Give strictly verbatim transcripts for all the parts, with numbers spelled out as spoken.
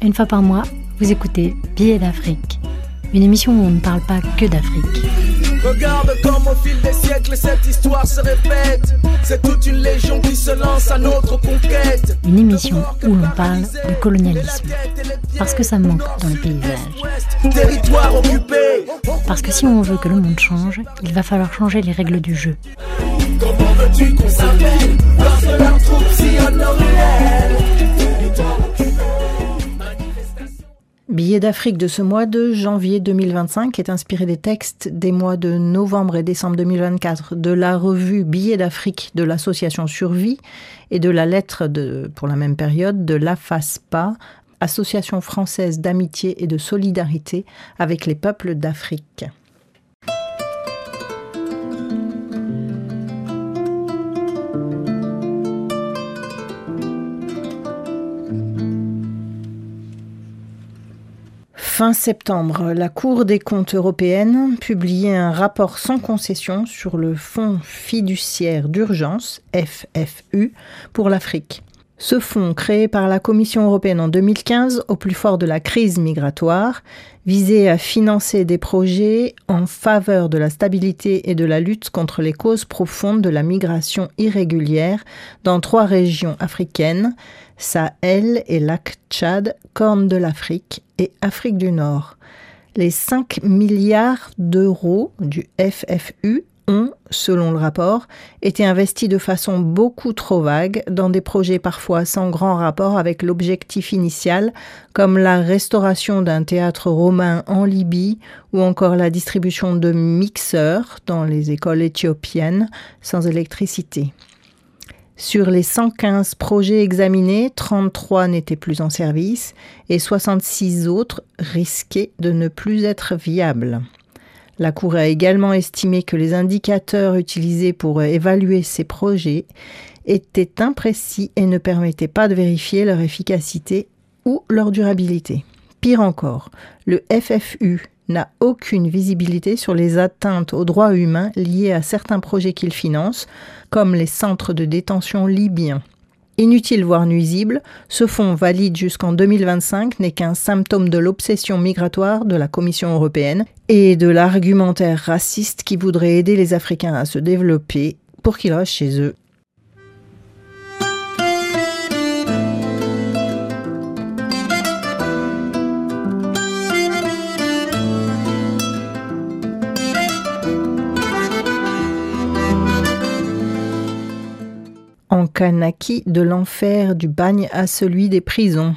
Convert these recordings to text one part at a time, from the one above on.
Une fois par mois, vous écoutez Billets d'Afrique, une émission où on ne parle pas que d'Afrique. Regarde comme au fil des siècles cette histoire se répète. C'est toute une légion qui se lance à notre conquête. Une émission où l'on parle de colonialisme. Parce que ça manque dans le paysage. Territoire occupé. Parce que si on veut que le monde change, il va falloir changer les règles du jeu. Comment veux-tu qu'on s'appelle lorsque leurs troupes sillonnent nos ruelles? Billet d'Afrique de ce mois de janvier deux mille vingt-cinq est inspiré des textes des mois de novembre et décembre deux mille vingt-quatre de la revue Billet d'Afrique de l'association Survie et de la lettre de, pour la même période de l'A F A S P A, Association française d'amitié et de solidarité avec les peuples d'Afrique. Fin septembre, la Cour des comptes européenne publiait un rapport sans concession sur le Fonds fiduciaire d'urgence, F F U, pour l'Afrique. Ce fonds, créé par la Commission européenne en deux mille quinze, au plus fort de la crise migratoire, visait à financer des projets en faveur de la stabilité et de la lutte contre les causes profondes de la migration irrégulière dans trois régions africaines, Sahel et lac Tchad, Corne de l'Afrique et Afrique du Nord. Les cinq milliards d'euros du F F U ont, selon le rapport, été investis de façon beaucoup trop vague dans des projets parfois sans grand rapport avec l'objectif initial, comme la restauration d'un théâtre romain en Libye ou encore la distribution de mixeurs dans les écoles éthiopiennes sans électricité. Sur les cent quinze projets examinés, trente-trois n'étaient plus en service et soixante-six autres risquaient de ne plus être viables. La Cour a également estimé que les indicateurs utilisés pour évaluer ces projets étaient imprécis et ne permettaient pas de vérifier leur efficacité ou leur durabilité. Pire encore, le F F U n'a aucune visibilité sur les atteintes aux droits humains liées à certains projets qu'il finance, comme les centres de détention libyens. Inutile voire nuisible, ce fonds valide jusqu'en deux mille vingt-cinq n'est qu'un symptôme de l'obsession migratoire de la Commission européenne et de l'argumentaire raciste qui voudrait aider les Africains à se développer pour qu'ils restent chez eux. En Kanaki, de l'enfer du bagne à celui des prisons.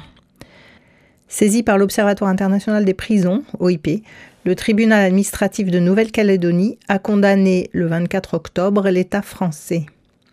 Saisi par l'Observatoire international des prisons, O I P, le tribunal administratif de Nouvelle-Calédonie a condamné le vingt-quatre octobre l'État français.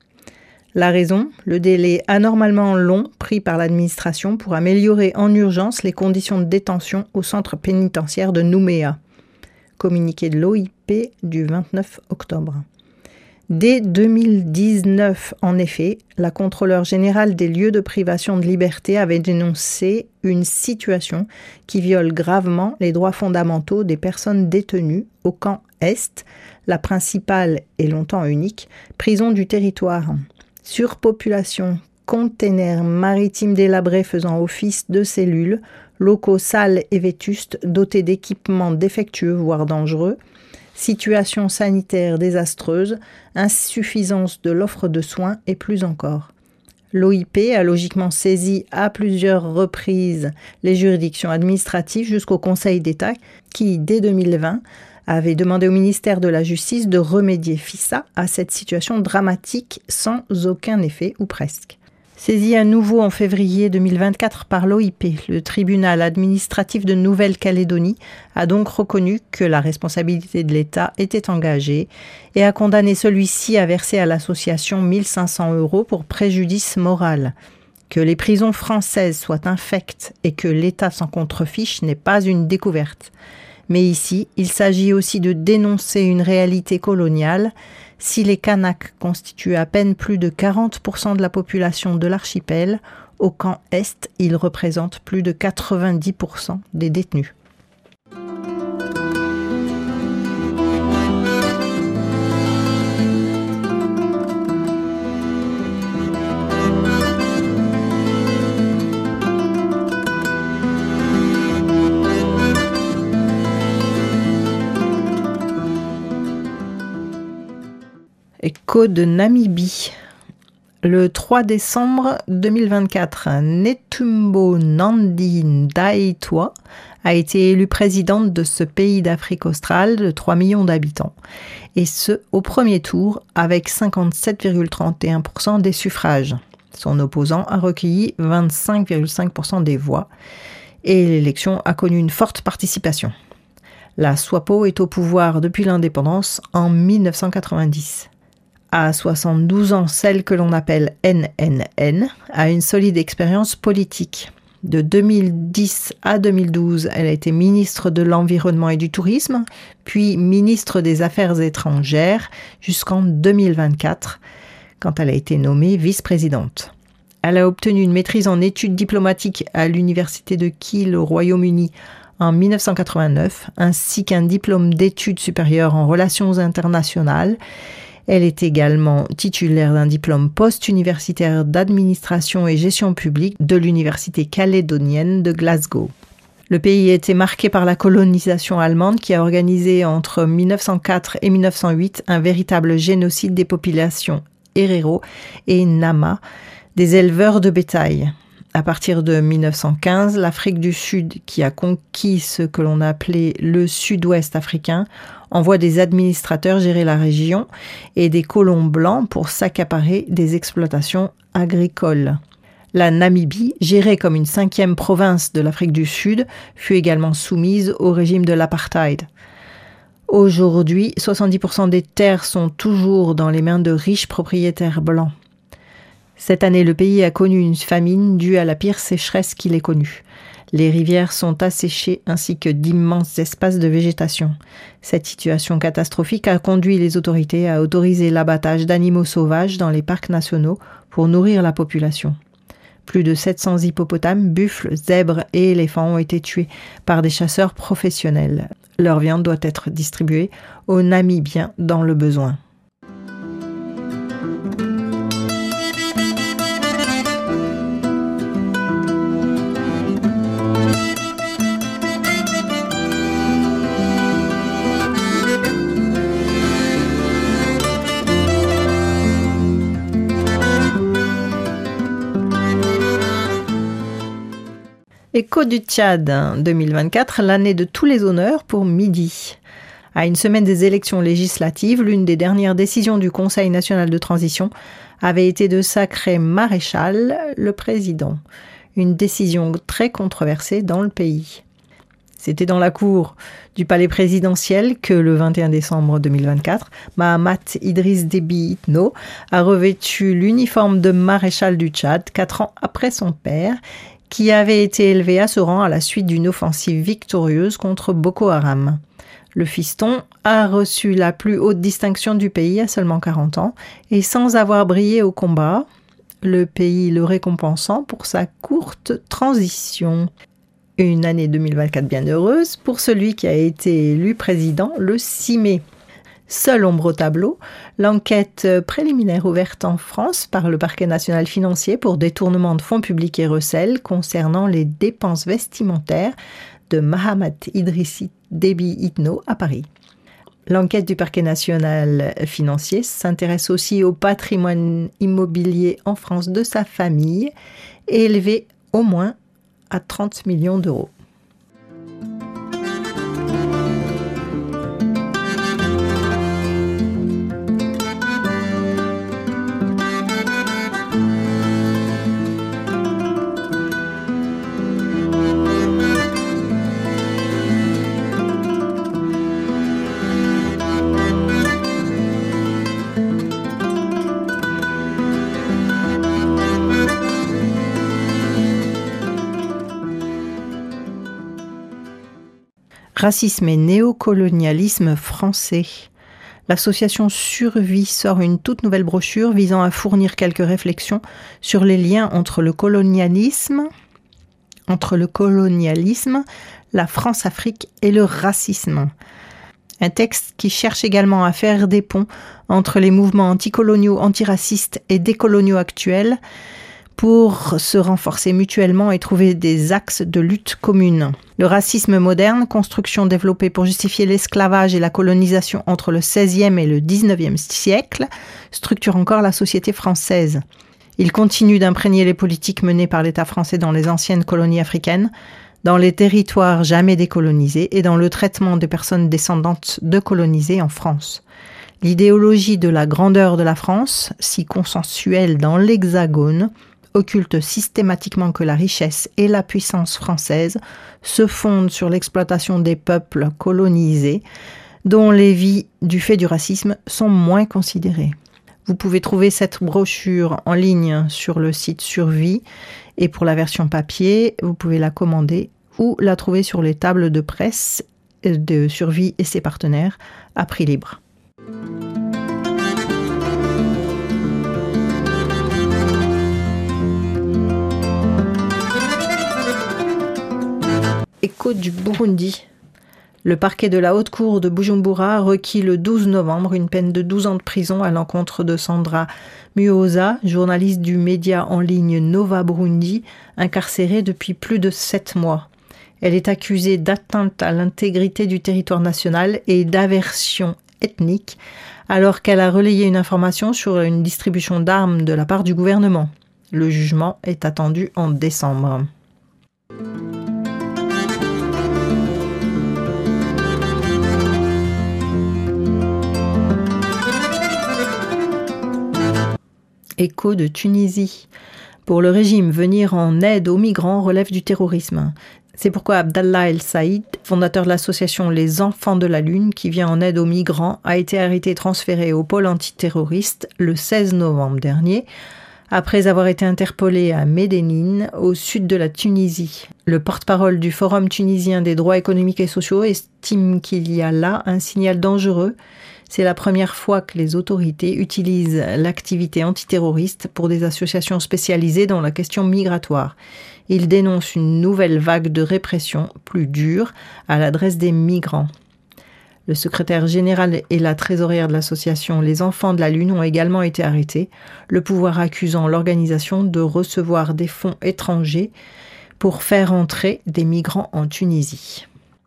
La raison, le délai anormalement long pris par l'administration pour améliorer en urgence les conditions de détention au centre pénitentiaire de Nouméa. Communiqué de l'O I P du vingt-neuf octobre. Dès deux mille dix-neuf, en effet, la contrôleure générale des lieux de privation de liberté avait dénoncé une situation qui viole gravement les droits fondamentaux des personnes détenues au camp Est, la principale et longtemps unique prison du territoire. Surpopulation, containers maritimes délabrés faisant office de cellules, locaux sales et vétustes dotés d'équipements défectueux voire dangereux, situation sanitaire désastreuse, insuffisance de l'offre de soins et plus encore. L'O I P a logiquement saisi à plusieurs reprises les juridictions administratives jusqu'au Conseil d'État qui, dès deux mille vingt, avait demandé au ministère de la Justice de remédier F I S A à cette situation dramatique sans aucun effet ou presque. Saisi à nouveau en février deux mille vingt-quatre par l'O I P, le tribunal administratif de Nouvelle-Calédonie a donc reconnu que la responsabilité de l'État était engagée et a condamné celui-ci à verser à l'association mille cinq cents euros pour préjudice moral. Que les prisons françaises soient infectes et que l'État s'en contrefiche n'est pas une découverte. Mais ici, il s'agit aussi de dénoncer une réalité coloniale. Si les Kanaks constituent à peine plus de quarante pour cent de la population de l'archipel, au camp Est, ils représentent plus de quatre-vingt-dix pour cent des détenus. Écho de Namibie. Le trois décembre deux mille vingt-quatre, Netumbo Nandi Ndaitwah a été élue présidente de ce pays d'Afrique australe de trois millions d'habitants, et ce, au premier tour, avec cinquante-sept virgule trente et un pour cent des suffrages. Son opposant a recueilli vingt-cinq virgule cinq pour cent des voix, et l'élection a connu une forte participation. La SWAPO est au pouvoir depuis l'indépendance en mille neuf cent quatre-vingt-dix. À soixante-douze ans, celle que l'on appelle N N N a une solide expérience politique. De deux mille dix à deux mille douze, elle a été ministre de l'Environnement et du Tourisme, puis ministre des Affaires étrangères jusqu'en deux mille vingt-quatre, quand elle a été nommée vice-présidente. Elle a obtenu une maîtrise en études diplomatiques à l'université de Kiel au Royaume-Uni en mille neuf cent quatre-vingt-neuf, ainsi qu'un diplôme d'études supérieures en relations internationales. Elle est également titulaire d'un diplôme post-universitaire d'administration et gestion publique de l'université calédonienne de Glasgow. Le pays a été marqué par la colonisation allemande qui a organisé entre mille neuf cent quatre et mille neuf cent huit un véritable génocide des populations Herero et Nama, des éleveurs de bétail. À partir de mille neuf cent quinze, l'Afrique du Sud, qui a conquis ce que l'on appelait le Sud-Ouest africain, envoie des administrateurs gérer la région et des colons blancs pour s'accaparer des exploitations agricoles. La Namibie, gérée comme une cinquième province de l'Afrique du Sud, fut également soumise au régime de l'apartheid. Aujourd'hui, soixante-dix pour cent des terres sont toujours dans les mains de riches propriétaires blancs. Cette année, le pays a connu une famine due à la pire sécheresse qu'il ait connue. Les rivières sont asséchées ainsi que d'immenses espaces de végétation. Cette situation catastrophique a conduit les autorités à autoriser l'abattage d'animaux sauvages dans les parcs nationaux pour nourrir la population. Plus de sept cents hippopotames, buffles, zèbres et éléphants ont été tués par des chasseurs professionnels. Leur viande doit être distribuée aux Namibiens dans le besoin. Écho du Tchad, deux mille vingt-quatre, l'année de tous les honneurs pour Midi. À une semaine des élections législatives, l'une des dernières décisions du Conseil national de transition avait été de sacrer maréchal le président. Une décision très controversée dans le pays. C'était dans la cour du palais présidentiel que le vingt et un décembre deux mille vingt-quatre, Mahamat Idriss Déby Itno a revêtu l'uniforme de maréchal du Tchad quatre ans après son père, qui avait été élevé à ce rang à la suite d'une offensive victorieuse contre Boko Haram. Le fiston a reçu la plus haute distinction du pays à seulement quarante ans et sans avoir brillé au combat, le pays le récompensant pour sa courte transition. Une année deux mille vingt-quatre bien heureuse pour celui qui a été élu président le six mai. Seule ombre au tableau, l'enquête préliminaire ouverte en France par le parquet national financier pour détournement de fonds publics et recel concernant les dépenses vestimentaires de Mahamat Idriss Déby Itno à Paris. L'enquête du parquet national financier s'intéresse aussi au patrimoine immobilier en France de sa famille, élevé au moins à trente millions d'euros. Racisme et néocolonialisme français. L'association Survie sort une toute nouvelle brochure visant à fournir quelques réflexions sur les liens entre le colonialisme, entre le colonialisme, la France-Afrique et le racisme. Un texte qui cherche également à faire des ponts entre les mouvements anticoloniaux, antiracistes et décoloniaux actuels pour se renforcer mutuellement et trouver des axes de lutte commune. Le racisme moderne, construction développée pour justifier l'esclavage et la colonisation entre le seizième et le dix-neuvième siècle, structure encore la société française. Il continue d'imprégner les politiques menées par l'État français dans les anciennes colonies africaines, dans les territoires jamais décolonisés et dans le traitement des personnes descendantes de colonisés en France. L'idéologie de la grandeur de la France, si consensuelle dans l'Hexagone, occulte systématiquement que la richesse et la puissance française se fondent sur l'exploitation des peuples colonisés, dont les vies, du fait du racisme, sont moins considérées. Vous pouvez trouver cette brochure en ligne sur le site Survie et pour la version papier, vous pouvez la commander ou la trouver sur les tables de presse de Survie et ses partenaires à prix libre. Écho du Burundi. Le parquet de la haute cour de Bujumbura requit le douze novembre une peine de douze ans de prison à l'encontre de Sandra Muhoza, journaliste du média en ligne Nova Burundi, incarcérée depuis plus de sept mois. Elle est accusée d'atteinte à l'intégrité du territoire national et d'aversion ethnique, alors qu'elle a relayé une information sur une distribution d'armes de la part du gouvernement. Le jugement est attendu en décembre. Écho de Tunisie. Pour le régime, venir en aide aux migrants relève du terrorisme. C'est pourquoi Abdallah El Saïd, fondateur de l'association Les Enfants de la Lune, qui vient en aide aux migrants, a été arrêté et transféré au pôle antiterroriste le seize novembre dernier, après avoir été interpellé à Médénine, au sud de la Tunisie. Le porte-parole du Forum tunisien des droits économiques et sociaux estime qu'il y a là un signal dangereux. C'est la première fois que les autorités utilisent l'activité antiterroriste pour des associations spécialisées dans la question migratoire. Il dénonce une nouvelle vague de répression plus dure à l'adresse des migrants. Le secrétaire général et la trésorière de l'association Les Enfants de la Lune ont également été arrêtés, le pouvoir accusant l'organisation de recevoir des fonds étrangers pour faire entrer des migrants en Tunisie.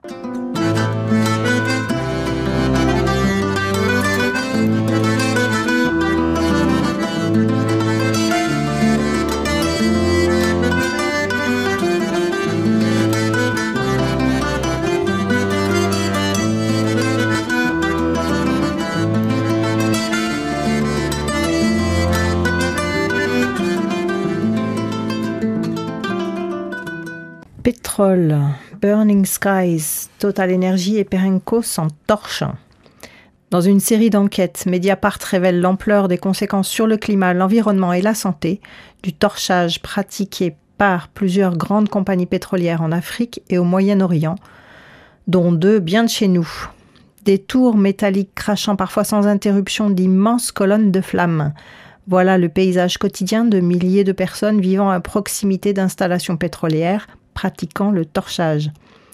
Pétrole, Burning Skies, Total Energy et Perenco s'en torchent. Dans une série d'enquêtes, Mediapart révèle l'ampleur des conséquences sur le climat, l'environnement et la santé du torchage pratiqué par plusieurs grandes compagnies pétrolières en Afrique et au Moyen-Orient, dont deux bien de chez nous. Des tours métalliques crachant parfois sans interruption d'immenses colonnes de flammes. Voilà le paysage quotidien de milliers de personnes vivant à proximité d'installations pétrolières pratiquant le torchage.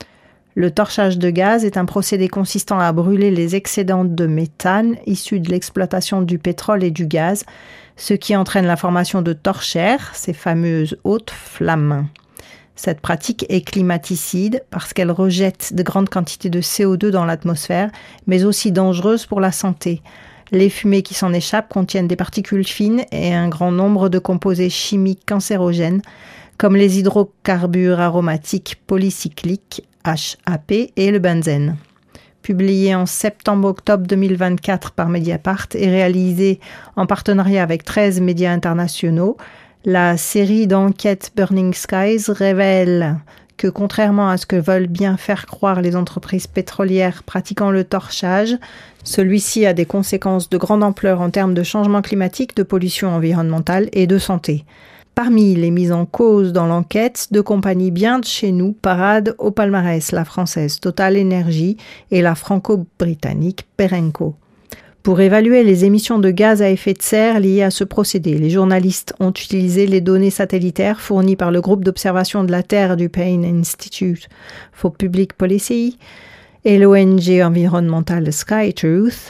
Le torchage de gaz est un procédé consistant à brûler les excédents de méthane issus de l'exploitation du pétrole et du gaz, ce qui entraîne la formation de torchères, ces fameuses hautes flammes. Cette pratique est climaticide parce qu'elle rejette de grandes quantités de C O deux dans l'atmosphère, mais aussi dangereuse pour la santé. Les fumées qui s'en échappent contiennent des particules fines et un grand nombre de composés chimiques cancérogènes, comme les hydrocarbures aromatiques polycycliques, H A P, et le benzène. Publié en septembre-octobre deux mille vingt-quatre par Mediapart et réalisé en partenariat avec treize médias internationaux, la série d'enquêtes Burning Skies révèle que, contrairement à ce que veulent bien faire croire les entreprises pétrolières pratiquant le torchage, celui-ci a des conséquences de grande ampleur en termes de changement climatique, de pollution environnementale et de santé. Parmi les mises en cause dans l'enquête, deux compagnies bien de chez nous paradent au palmarès, la française Total Energy et la franco-britannique Perenco. Pour évaluer les émissions de gaz à effet de serre liées à ce procédé, les journalistes ont utilisé les données satellitaires fournies par le groupe d'observation de la Terre du Payne Institute for Public Policy et l'O N G environnementale SkyTruth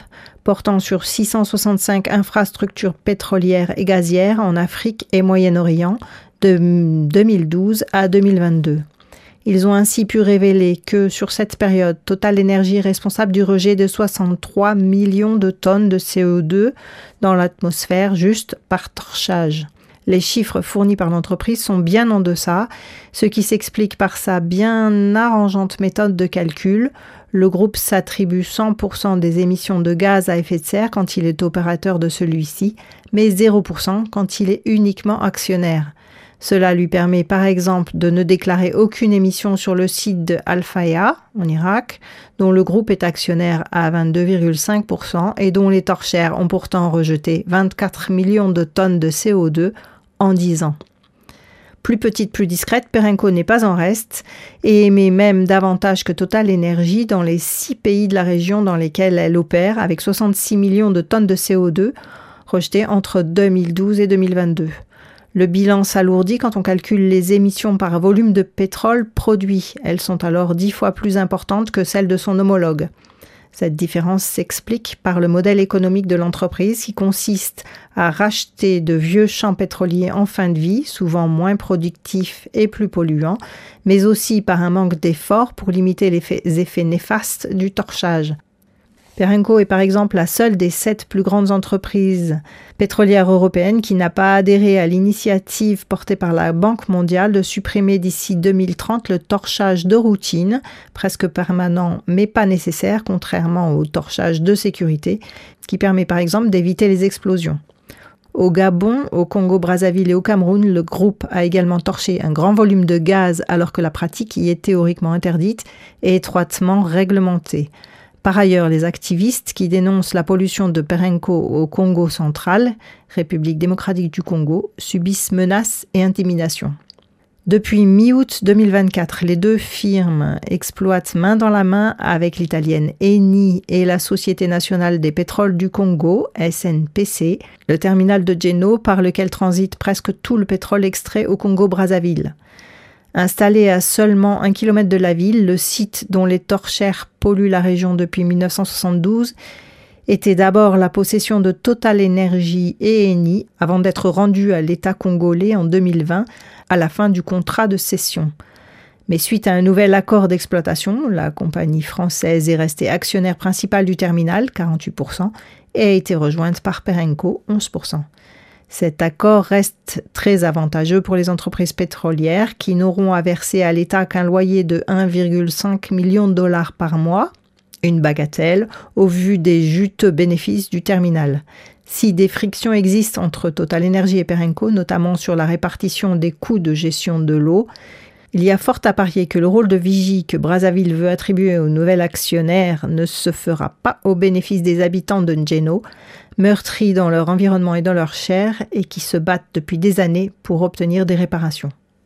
portant sur six cent soixante-cinq infrastructures pétrolières et gazières en Afrique et Moyen-Orient de deux mille douze à deux mille vingt-deux. Ils ont ainsi pu révéler que, sur cette période, Total Energy est responsable du rejet de soixante-trois millions de tonnes de C O deux dans l'atmosphère juste par torchage. Les chiffres fournis par l'entreprise sont bien en deçà, ce qui s'explique par sa bien arrangeante méthode de calcul. Le groupe s'attribue cent pour cent des émissions de gaz à effet de serre quand il est opérateur de celui-ci, mais zéro pour cent quand il est uniquement actionnaire. Cela lui permet par exemple de ne déclarer aucune émission sur le site de Al-Faya, en Irak, dont le groupe est actionnaire à vingt-deux virgule cinq pour cent et dont les torchères ont pourtant rejeté vingt-quatre millions de tonnes de C O deux en dix ans. Plus petite, plus discrète, Perenco n'est pas en reste et émet même davantage que Total Energy dans les six pays de la région dans lesquels elle opère, avec soixante-six millions de tonnes de C O deux rejetées entre deux mille douze et deux mille vingt-deux. Le bilan s'alourdit quand on calcule les émissions par volume de pétrole produit. Elles sont alors dix fois plus importantes que celles de son homologue. Cette différence s'explique par le modèle économique de l'entreprise qui consiste à racheter de vieux champs pétroliers en fin de vie, souvent moins productifs et plus polluants, mais aussi par un manque d'efforts pour limiter les effets néfastes du torchage. Perenco est par exemple la seule des sept plus grandes entreprises pétrolières européennes qui n'a pas adhéré à l'initiative portée par la Banque mondiale de supprimer d'ici deux mille trente le torchage de routine, presque permanent mais pas nécessaire, contrairement au torchage de sécurité, qui permet par exemple d'éviter les explosions. Au Gabon, au Congo-Brazzaville et au Cameroun, le groupe a également torché un grand volume de gaz alors que la pratique y est théoriquement interdite et étroitement réglementée. Par ailleurs, les activistes qui dénoncent la pollution de Perenco au Congo central, République démocratique du Congo, subissent menaces et intimidations. Depuis mi-août deux mille vingt-quatre, les deux firmes exploitent main dans la main avec l'italienne Eni et la Société nationale des pétroles du Congo, S N P C, le terminal de Djeno par lequel transite presque tout le pétrole extrait au Congo-Brazzaville. Installé à seulement un kilomètre de la ville, le site dont les torchères polluent la région depuis mille neuf cent soixante-douze était d'abord la possession de Total Energy et Eni avant d'être rendu à l'État congolais en deux mille vingt à la fin du contrat de cession. Mais suite à un nouvel accord d'exploitation, la compagnie française est restée actionnaire principale du terminal, quarante-huit pour cent, et a été rejointe par Perenco, onze pour cent. Cet accord reste très avantageux pour les entreprises pétrolières qui n'auront à verser à l'État qu'un loyer de un virgule cinq million de dollars par mois, une bagatelle, au vu des juteux bénéfices du terminal. Si des frictions existent entre Total Energy et Perenco, notamment sur la répartition des coûts de gestion de l'eau, il y a fort à parier que le rôle de vigie que Brazzaville veut attribuer au nouvel actionnaire ne se fera pas au bénéfice des habitants de Djeno, meurtris dans leur environnement et dans leur chair et qui se battent depuis des années pour obtenir des réparations.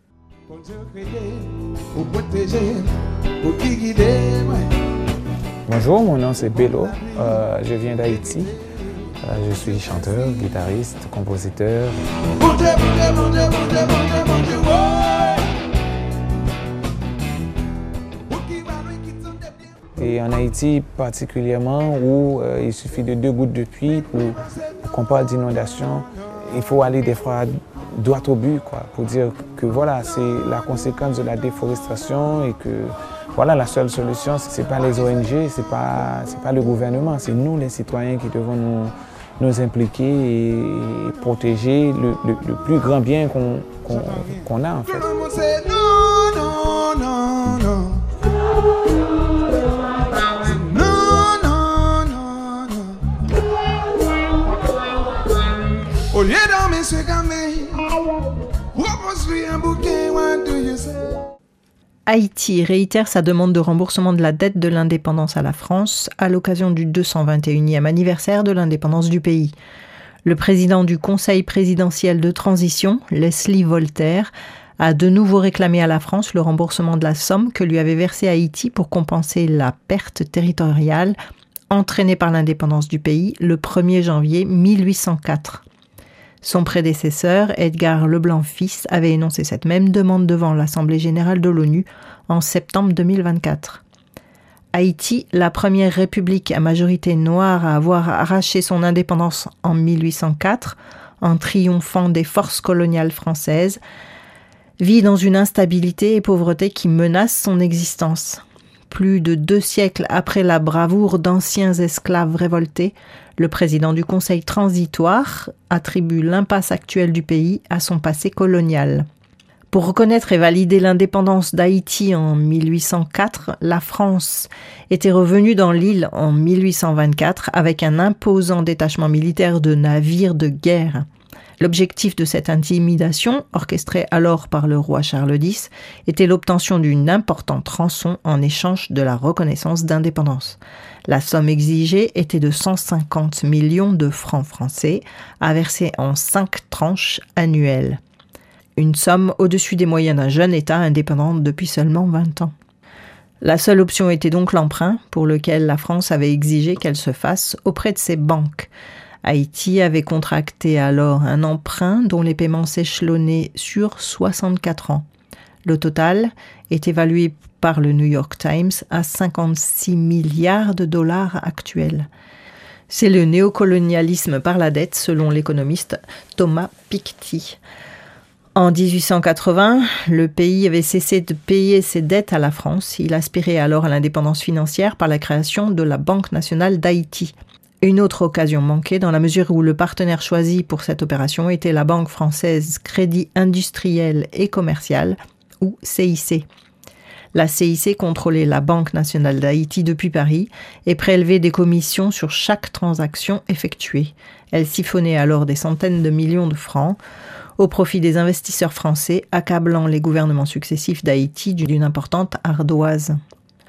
Bonjour, mon nom c'est Bello, euh, je viens d'Haïti. Euh, je suis chanteur, guitariste, compositeur. Et en Haïti particulièrement, où euh, il suffit de deux gouttes de pluie pour, pour qu'on parle d'inondation, il faut aller des fois droit au but, quoi, pour dire que voilà, c'est la conséquence de la déforestation et que voilà, la seule solution, ce n'est pas les O N G, ce n'est pas, c'est pas le gouvernement, c'est nous les citoyens qui devons nous, nous impliquer et, et protéger le, le, le plus grand bien qu'on, qu'on, qu'on a en fait. Au lieu d'en se calmer, propose-lui un bouquet, what do you say? Haïti réitère sa demande de remboursement de la dette de l'indépendance à la France à l'occasion du deux cent vingt et unième anniversaire de l'indépendance du pays. Le président du Conseil présidentiel de transition, Leslie Voltaire, a de nouveau réclamé à la France le remboursement de la somme que lui avait versée Haïti pour compenser la perte territoriale entraînée par l'indépendance du pays le premier janvier mille huit cent quatre. Son prédécesseur, Edgar Leblanc-Fils, avait énoncé cette même demande devant l'Assemblée générale de l'ONU en septembre deux mille vingt-quatre. Haïti, la première république à majorité noire à avoir arraché son indépendance en mille huit cent quatre, en triomphant des forces coloniales françaises, vit dans une instabilité et pauvreté qui menacent son existence. Plus de deux siècles après la bravoure d'anciens esclaves révoltés, le président du Conseil transitoire attribue l'impasse actuelle du pays à son passé colonial. Pour reconnaître et valider l'indépendance d'Haïti en mille huit cent quatre, la France était revenue dans l'île en mille huit cent vingt-quatre avec un imposant détachement militaire de navires de guerre. L'objectif de cette intimidation, orchestrée alors par le roi Charles X, était l'obtention d'une importante rançon en échange de la reconnaissance d'indépendance. La somme exigée était de cent cinquante millions de francs français, à verser en cinq tranches annuelles. Une somme au-dessus des moyens d'un jeune État indépendant depuis seulement vingt ans. La seule option était donc l'emprunt, pour lequel la France avait exigé qu'elle se fasse auprès de ses banques. Haïti avait contracté alors un emprunt dont les paiements s'échelonnaient sur soixante-quatre ans. Le total est évalué par le New York Times à cinquante-six milliards de dollars actuels. C'est le néocolonialisme par la dette, selon l'économiste Thomas Piketty. En dix-huit cent quatre-vingts, le pays avait cessé de payer ses dettes à la France. Il aspirait alors à l'indépendance financière par la création de la Banque nationale d'Haïti. Une autre occasion manquée dans la mesure où le partenaire choisi pour cette opération était la Banque française Crédit industriel et commercial, ou C I C. La C I C contrôlait la Banque nationale d'Haïti depuis Paris et prélevait des commissions sur chaque transaction effectuée. Elle siphonnait alors des centaines de millions de francs au profit des investisseurs français, accablant les gouvernements successifs d'Haïti d'une importante ardoise.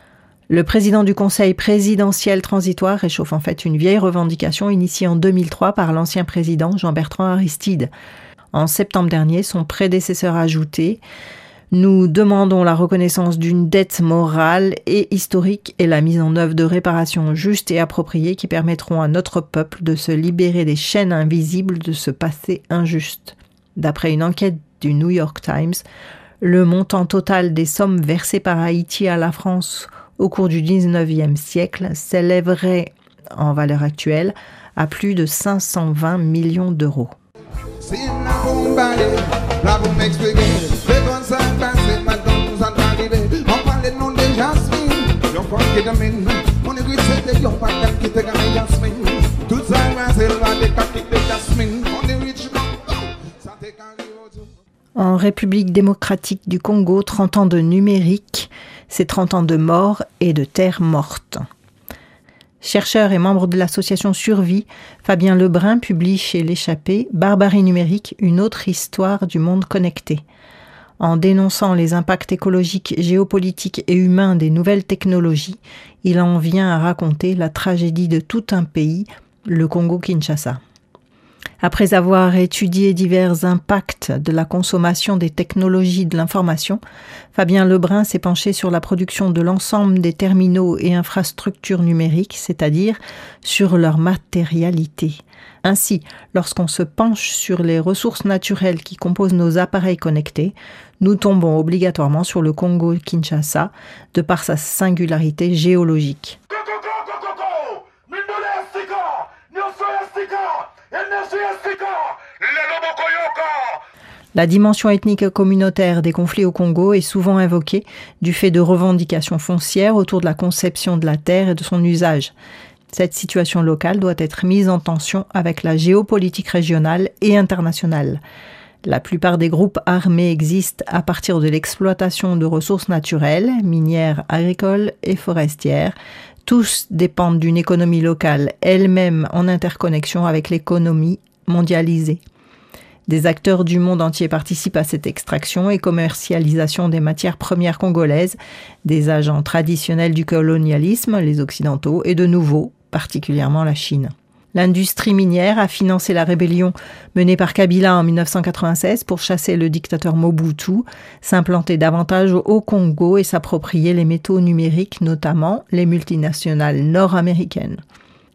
Le président du Conseil présidentiel transitoire réchauffe en fait une vieille revendication initiée en deux mille trois par l'ancien président Jean-Bertrand Aristide. En septembre dernier, son prédécesseur a ajouté « Nous demandons la reconnaissance d'une dette morale et historique et la mise en œuvre de réparations justes et appropriées qui permettront à notre peuple de se libérer des chaînes invisibles de ce passé injuste. » D'après une enquête du New York Times, le montant total des sommes versées par Haïti à la France au cours du dix-neuvième siècle s'élèverait en valeur actuelle à plus de cinq cent vingt millions d'euros. En République démocratique du Congo, trente ans de numérique, c'est trente ans de mort et de terre morte. Chercheur et membre de l'association Survie, Fabien Lebrun publie chez L'Échappée « Barbarie numérique, une autre histoire du monde connecté ». En dénonçant les impacts écologiques, géopolitiques et humains des nouvelles technologies, il en vient à raconter la tragédie de tout un pays, le Congo-Kinshasa. Après avoir étudié divers impacts de la consommation des technologies de l'information, Fabien Lebrun s'est penché sur la production de l'ensemble des terminaux et infrastructures numériques, c'est-à-dire sur leur matérialité. Ainsi, lorsqu'on se penche sur les ressources naturelles qui composent nos appareils connectés, nous tombons obligatoirement sur le Congo-Kinshasa de par sa singularité géologique. La dimension ethnique et communautaire des conflits au Congo est souvent invoquée du fait de revendications foncières autour de la conception de la terre et de son usage. Cette situation locale doit être mise en tension avec la géopolitique régionale et internationale. La plupart des groupes armés existent à partir de l'exploitation de ressources naturelles, minières, agricoles et forestières. Tous dépendent d'une économie locale, elle-même en interconnexion avec l'économie mondialisée. Des acteurs du monde entier participent à cette extraction et commercialisation des matières premières congolaises, des agents traditionnels du colonialisme, les Occidentaux, et de nouveaux, particulièrement la Chine. L'industrie minière a financé la rébellion menée par Kabila en dix-neuf cent quatre-vingt-seize pour chasser le dictateur Mobutu, s'implanter davantage au Congo et s'approprier les métaux numériques, notamment les multinationales nord-américaines.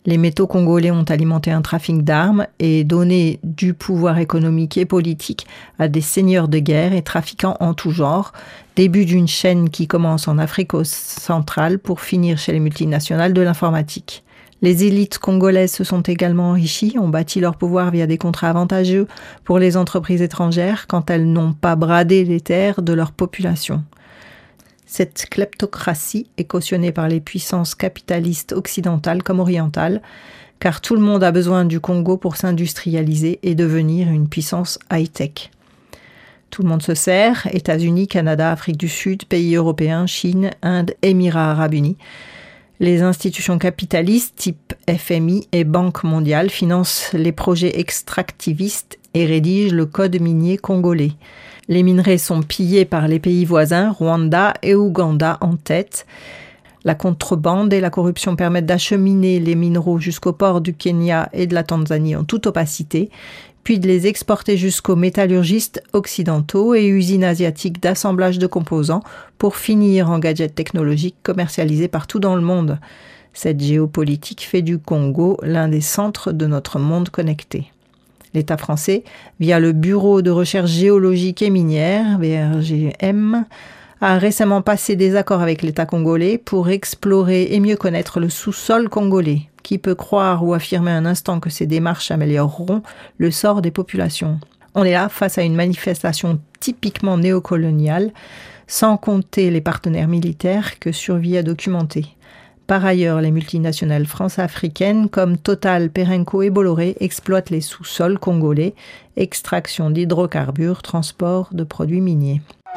Les métaux congolais ont alimenté un trafic d'armes et donné du pouvoir économique et politique à des seigneurs de guerre et trafiquants en tout genre, début d'une chaîne qui commence en Afrique centrale pour finir chez les multinationales de l'informatique. Les élites congolaises se sont également enrichies, ont bâti leur pouvoir via des contrats avantageux pour les entreprises étrangères quand elles n'ont pas bradé les terres de leur population. Cette kleptocratie est cautionnée par les puissances capitalistes occidentales comme orientales, car tout le monde a besoin du Congo pour s'industrialiser et devenir une puissance high-tech. Tout le monde se sert, États-Unis, Canada, Afrique du Sud, pays européens, Chine, Inde, Émirats arabes unis. Les institutions capitalistes type F M I et Banque mondiale financent les projets extractivistes et rédigent le code minier congolais. Les minerais sont pillés par les pays voisins, Rwanda et Ouganda en tête. La contrebande et la corruption permettent d'acheminer les minéraux jusqu'au port du Kenya et de la Tanzanie en toute opacité, puis de les exporter jusqu'aux métallurgistes occidentaux et usines asiatiques d'assemblage de composants pour finir en gadgets technologiques commercialisés partout dans le monde. Cette géopolitique fait du Congo l'un des centres de notre monde connecté. L'État français, via le Bureau de recherche géologique et minière, B R G M, a récemment passé des accords avec l'État congolais pour explorer et mieux connaître le sous-sol congolais. Qui peut croire ou affirmer un instant que ces démarches amélioreront le sort des populations ? On est là face à une manifestation typiquement néocoloniale, sans compter les partenaires militaires que survie à documenter. Par ailleurs, les multinationales france-africaines comme Total, Perenco et Bolloré exploitent les sous-sols congolais, extraction d'hydrocarbures, transport de produits miniers.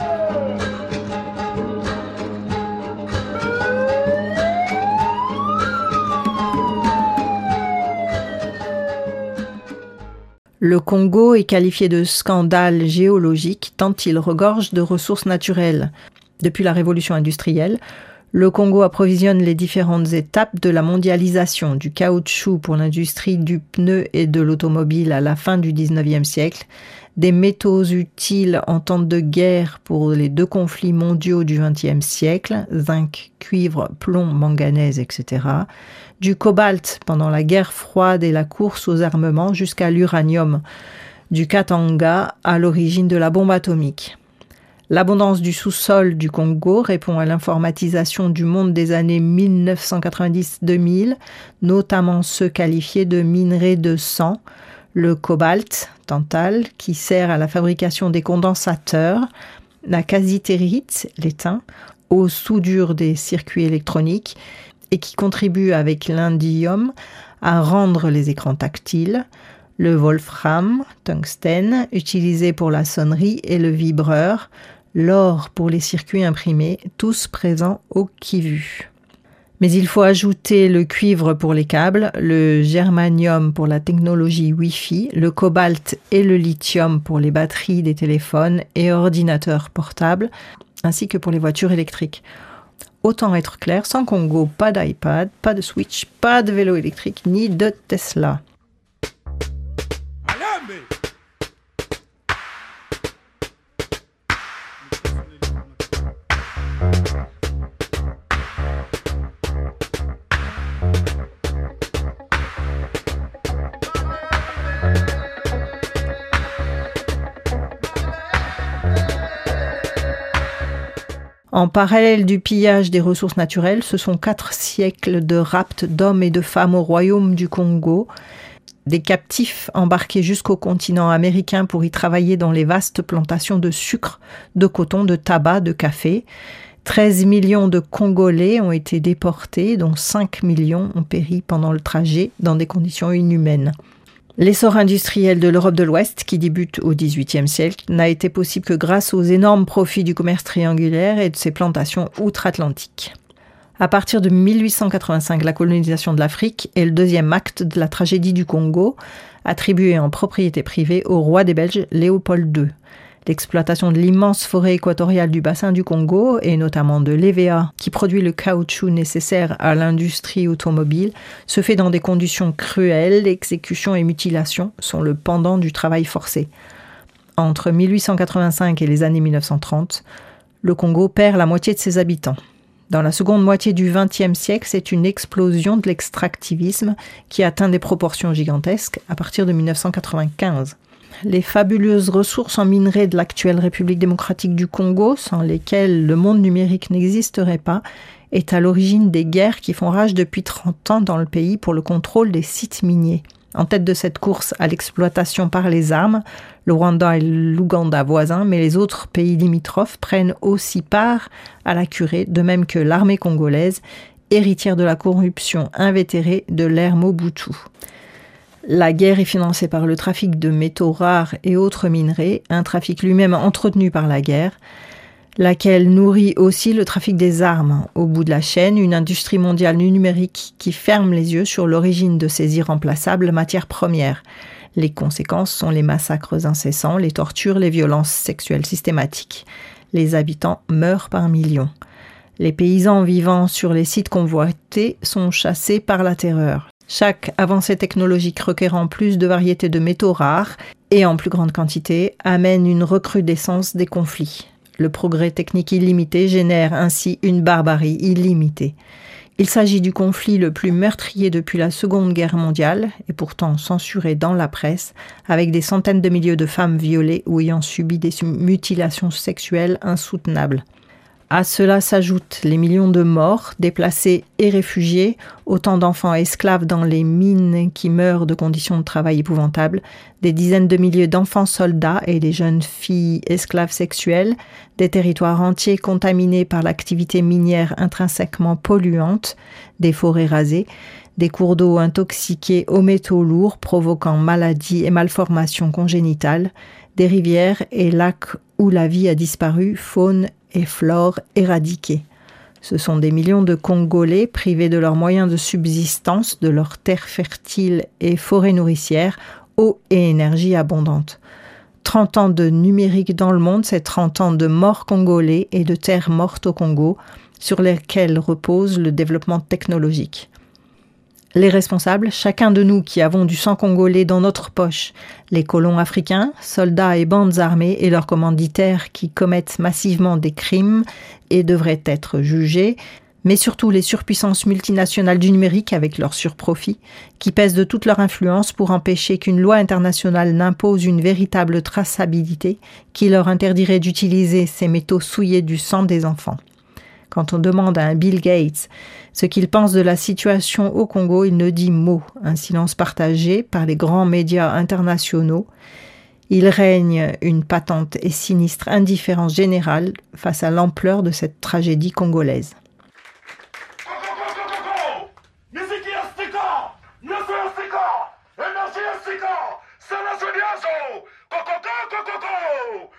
Le Congo est qualifié de scandale géologique tant il regorge de ressources naturelles. Depuis la révolution industrielle, le Congo approvisionne les différentes étapes de la mondialisation, du caoutchouc pour l'industrie du pneu et de l'automobile à la fin du dix-neuvième siècle, des métaux utiles en temps de guerre pour les deux conflits mondiaux du vingtième siècle, zinc, cuivre, plomb, manganèse, et cetera, du cobalt pendant la guerre froide et la course aux armements jusqu'à l'uranium, du Katanga à l'origine de la bombe atomique. L'abondance du sous-sol du Congo répond à l'informatisation du monde des années mille neuf cent quatre-vingt-dix deux mille, notamment ceux qualifiés de minerais de sang, le cobalt, tantal, qui sert à la fabrication des condensateurs, la casitérite, l'étain, aux soudures des circuits électroniques et qui contribue avec l'indium à rendre les écrans tactiles, le wolfram, tungstène, utilisé pour la sonnerie et le vibreur, l'or pour les circuits imprimés, tous présents au Kivu. Mais il faut ajouter le cuivre pour les câbles, le germanium pour la technologie Wi-Fi, le cobalt et le lithium pour les batteries des téléphones et ordinateurs portables, ainsi que pour les voitures électriques. Autant être clair, sans Congo, pas d'iPad, pas de Switch, pas de vélo électrique, ni de Tesla. En parallèle du pillage des ressources naturelles, ce sont quatre siècles de rapt d'hommes et de femmes au royaume du Congo, des captifs embarqués jusqu'au continent américain pour y travailler dans les vastes plantations de sucre, de coton, de tabac, de café. treize millions de Congolais ont été déportés, dont cinq millions ont péri pendant le trajet dans des conditions inhumaines. L'essor industriel de l'Europe de l'Ouest, qui débute au dix-huitième siècle, n'a été possible que grâce aux énormes profits du commerce triangulaire et de ses plantations outre-Atlantique. À partir de mille huit cent quatre-vingt-cinq, la colonisation de l'Afrique est le deuxième acte de la tragédie du Congo, attribué en propriété privée au roi des Belges Léopold deux. L'exploitation de l'immense forêt équatoriale du bassin du Congo, et notamment de l'E V A, qui produit le caoutchouc nécessaire à l'industrie automobile, se fait dans des conditions cruelles. Exécution et mutilation sont le pendant du travail forcé. Entre mille huit cent quatre-vingt-cinq et les années mille neuf cent trente, le Congo perd la moitié de ses habitants. Dans la seconde moitié du vingtième siècle, c'est une explosion de l'extractivisme qui atteint des proportions gigantesques à partir de mille neuf cent quatre-vingt-quinze. Les fabuleuses ressources en minerais de l'actuelle République démocratique du Congo, sans lesquelles le monde numérique n'existerait pas, est à l'origine des guerres qui font rage depuis trente ans dans le pays pour le contrôle des sites miniers. En tête de cette course à l'exploitation par les armes, le Rwanda et l'Ouganda voisins, mais les autres pays limitrophes prennent aussi part à la curée, de même que l'armée congolaise, héritière de la corruption invétérée de l'ère Mobutu. La guerre est financée par le trafic de métaux rares et autres minerais, un trafic lui-même entretenu par la guerre, laquelle nourrit aussi le trafic des armes. Au bout de la chaîne, une industrie mondiale du numérique qui ferme les yeux sur l'origine de ces irremplaçables matières premières. Les conséquences sont les massacres incessants, les tortures, les violences sexuelles systématiques. Les habitants meurent par millions. Les paysans vivant sur les sites convoités sont chassés par la terreur. Chaque avancée technologique requérant plus de variétés de métaux rares et en plus grande quantité amène une recrudescence des conflits. Le progrès technique illimité génère ainsi une barbarie illimitée. Il s'agit du conflit le plus meurtrier depuis la Seconde Guerre mondiale, et pourtant censuré dans la presse, avec des centaines de milliers de femmes violées ou ayant subi des mutilations sexuelles insoutenables. À cela s'ajoutent les millions de morts, déplacés et réfugiés, autant d'enfants esclaves dans les mines qui meurent de conditions de travail épouvantables, des dizaines de milliers d'enfants soldats et des jeunes filles esclaves sexuelles, des territoires entiers contaminés par l'activité minière intrinsèquement polluante, des forêts rasées, des cours d'eau intoxiqués aux métaux lourds provoquant maladies et malformations congénitales, des rivières et lacs où la vie a disparu, faune et flore éradiquées. Ce sont des millions de Congolais privés de leurs moyens de subsistance, de leurs terres fertiles et forêts nourricières, eau et énergie abondante. trente ans de numérique dans le monde, c'est trente ans de morts congolais et de terres mortes au Congo, sur lesquelles repose le développement technologique. Les responsables, chacun de nous qui avons du sang congolais dans notre poche, les colons africains, soldats et bandes armées et leurs commanditaires qui commettent massivement des crimes et devraient être jugés, mais surtout les surpuissances multinationales du numérique avec leurs surprofits, qui pèsent de toute leur influence pour empêcher qu'une loi internationale n'impose une véritable traçabilité qui leur interdirait d'utiliser ces métaux souillés du sang des enfants. Quand on demande à un Bill Gates ce qu'il pense de la situation au Congo, il ne dit mot, un silence partagé par les grands médias internationaux. Il règne une patente et sinistre indifférence générale face à l'ampleur de cette tragédie congolaise.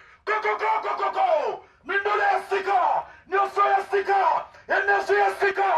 Energia Sika!